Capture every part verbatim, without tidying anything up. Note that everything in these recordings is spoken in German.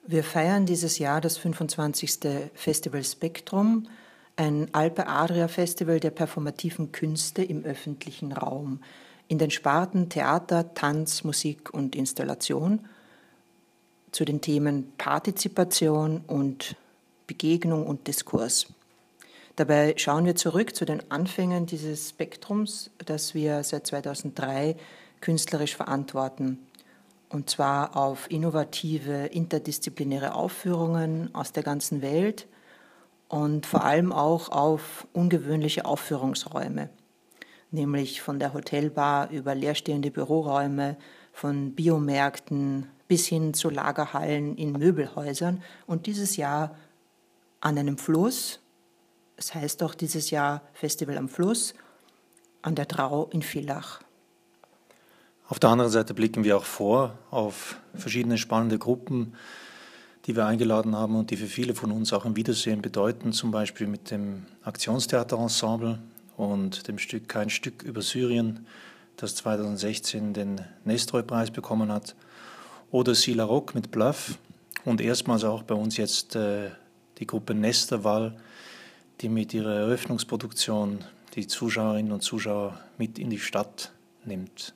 Wir feiern dieses Jahr das fünfundzwanzigste Festival Spektrum, ein Alpe-Adria-Festival der performativen Künste im öffentlichen Raum, in den Sparten Theater, Tanz, Musik und Installation, zu den Themen Partizipation und Begegnung und Diskurs. Dabei schauen wir zurück zu den Anfängen dieses Spektrums, das wir seit zweitausenddrei künstlerisch verantworten. Und zwar auf innovative, interdisziplinäre Aufführungen aus der ganzen Welt und vor allem auch auf ungewöhnliche Aufführungsräume, nämlich von der Hotelbar über leerstehende Büroräume, von Biomärkten bis hin zu Lagerhallen in Möbelhäusern und dieses Jahr an einem Fluss, es heißt auch dieses Jahr Festival am Fluss, an der Drau in Villach. Auf der anderen Seite blicken wir auch vor auf verschiedene spannende Gruppen, die wir eingeladen haben und die für viele von uns auch ein Wiedersehen bedeuten, zum Beispiel mit dem Aktionstheaterensemble und dem Stück Kein Stück über Syrien, das zweitausendsechzehn den Nestroy-Preis bekommen hat, oder Sila Rock mit Bluff und erstmals auch bei uns jetzt äh, die Gruppe Nesterwall, die mit ihrer Eröffnungsproduktion die Zuschauerinnen und Zuschauer mit in die Stadt nimmt.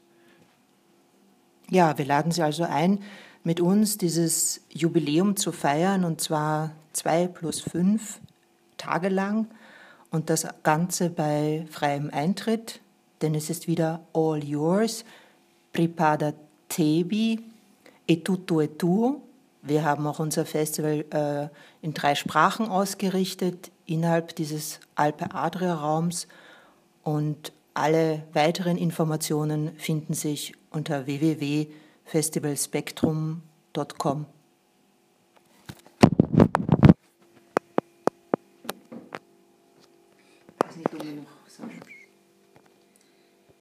Ja, wir laden Sie also ein, mit uns dieses Jubiläum zu feiern, und zwar zwei plus fünf Tage lang und das Ganze bei freiem Eintritt, denn es ist wieder all yours, Pripada Tebi, et tutto e tuo. Wir haben auch unser Festival äh, in drei Sprachen ausgerichtet, innerhalb dieses Alpe-Adria-Raums, und alle weiteren Informationen finden sich unter w w w punkt festivalspektrum punkt com. Ich weiß nicht, ob wir noch sagen.